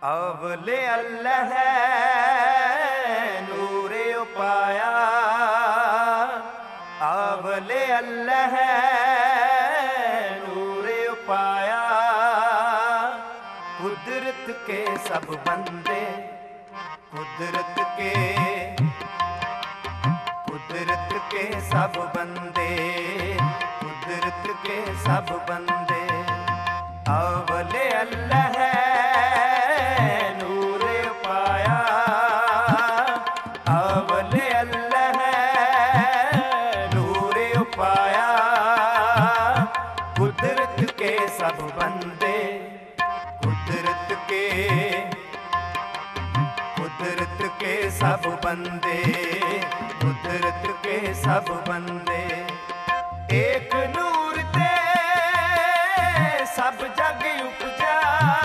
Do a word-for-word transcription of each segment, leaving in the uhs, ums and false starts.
अवले अल्लाह नूरे पाया, अवले अल्लाह नूरे पाया। कुदरत के सब बंदे, कुदरत के कुदरत के सब बंदे, कुदरत के सब बंदे। अवले अल्लाह नूरे पाया, अवले अल्लाह नूरे पाया। कुदरत के सब बंदे, कुदरत के कुदरत के सब बंदे, कुदरत के सब बंदे। एक नूर ते सब जग उपजा,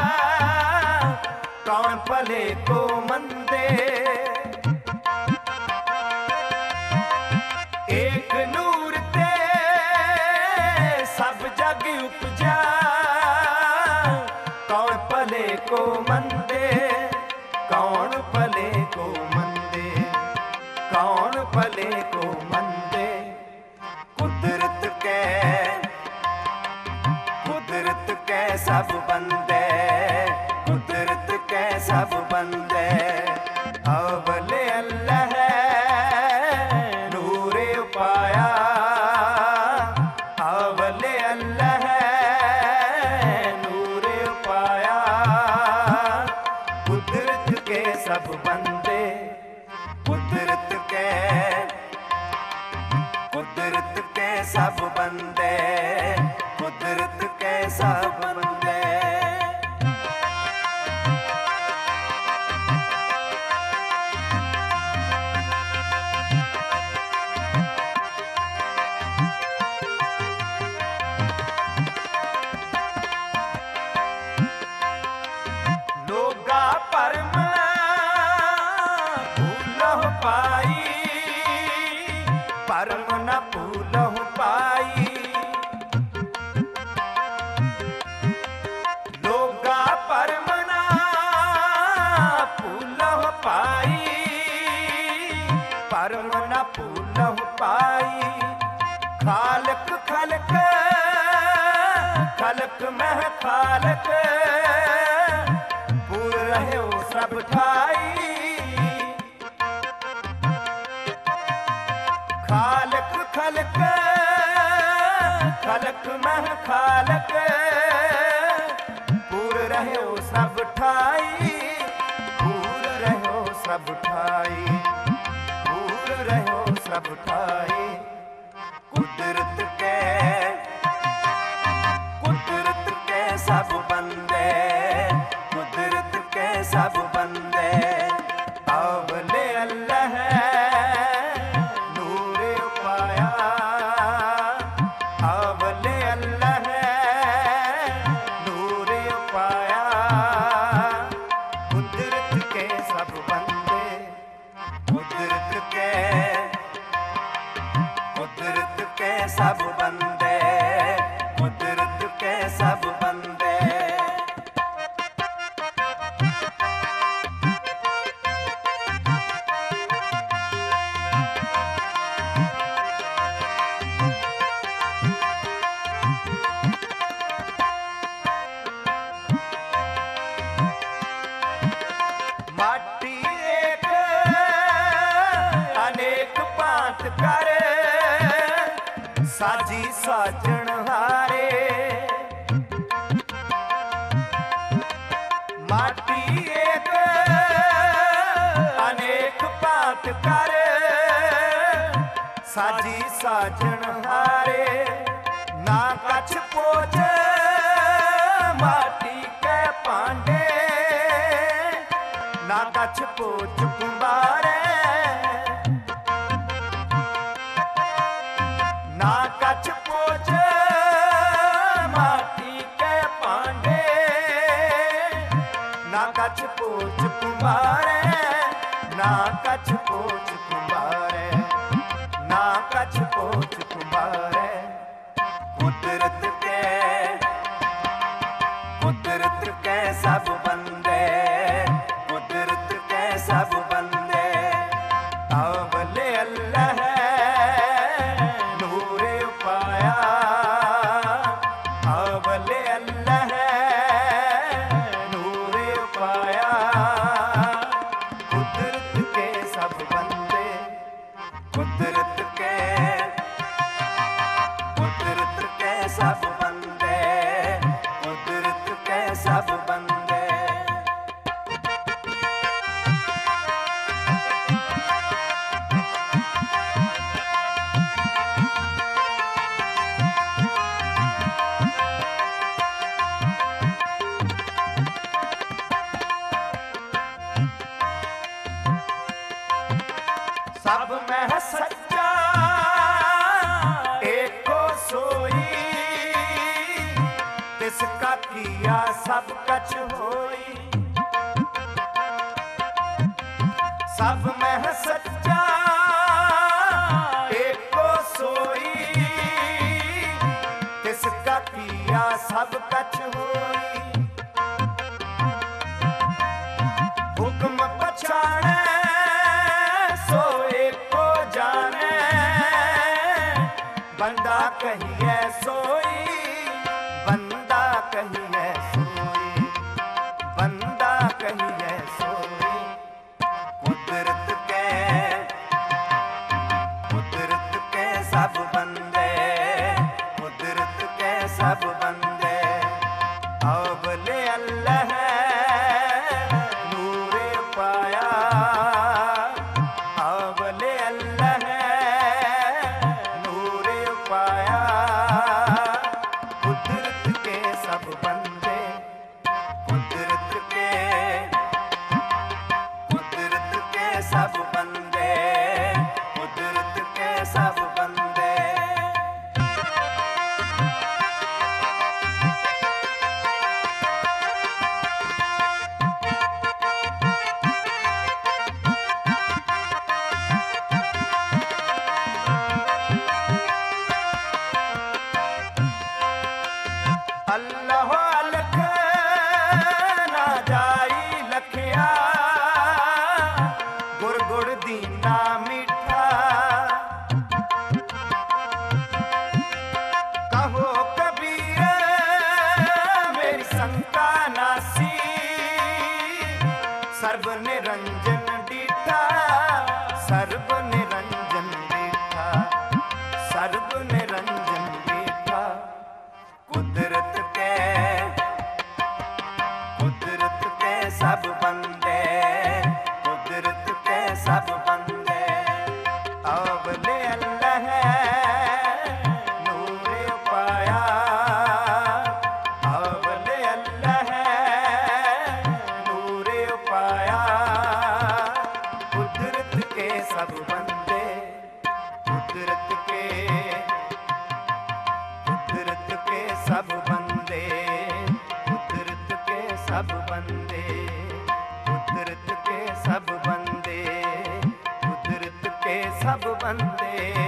कौन भले को मंदे। एक नूर ते सब जग उपजा, कौन भले को मंदे। कौन भले को मंदे, कौन भले को मंदे। कुदरत के कुदरत के सब बंदे, कुदरत के सब बंदे। अवले अल्लाह नूरे पाया, अवले अल्लाह नूरे पाया। कुदरत के सब बंदे, कुदरत के कुदरत के सब बंदे, कुदरत के सब बंदे। लोगा परम भूलह पाई, परम न भूलह पाई। लोगा परम न भूलह पाई, परम न भूलह पाई। खालक खलक खलक मह खालक, पूर रहे सब ठाई। खालक खलक खलक मह खालक, पूर रहे सब ठाई। पूर रहे सब ठाई, पूर रहे सब ठाई। कुदरत के कुदरत के सब बंदे, कुदरत के सब बंदे। अवले अल्लाह नूरे पाया, अवले अल्लाह नूरे पाया। कुदरत के सब बंदे, कुदरत के कुदरत के सब बंदे, कुदरत के सब बंदे। माटी एक अनेक पात कर, साजी साजन हारे। माटी एक अनेक पात कर, साजी साजन हारे। ना कछ पोज माटी के पांडे, ना कछ पोच कुंबारे। ना कछ पोच माटी के पांडे, ना कछ पोच कुंबारे। ना कछ पोच कुंबारे, ना कछ पोच कुंबारे। कुदरत के कुदरत के सब बंदे, सब में सच्चा एको सोई, तिसका किया सब कछ होई। सब में सच्चा एको सोई, तिसका किया सब कछ होई। हुक्म पछाणे सोए को जाने, बंदा कहिए सोई, बंदा कहिए सोई, बंदा कहिए सोई। कुदरत के कुदरत के सब बंदे, कुदरत के सब बंदे अवले अल्लाह सब बंदे, कुदरत के सब बंदे। अल्लाह अलख ना जाई लखिया, गुड़ गुड़ दीना मीठा। कहो कबीर मेरी शंका नासी, सर्व निरंजन डीठा, सर्व निरंजन डीठा, सर्व निरंजन डीठा। कुदरत के कुदरत के सब बंदे, कुदरत के सब बंदे अवले अल्लाह नूरे पाया, अवले अल्लाह नूरे पाया। कुदरत के सब बंदे, कुदरत के कुदरत के सब बंदे, कुदरत के सब बंदे, कुदरत के सब बंदे, कुदरत के सब बंदे।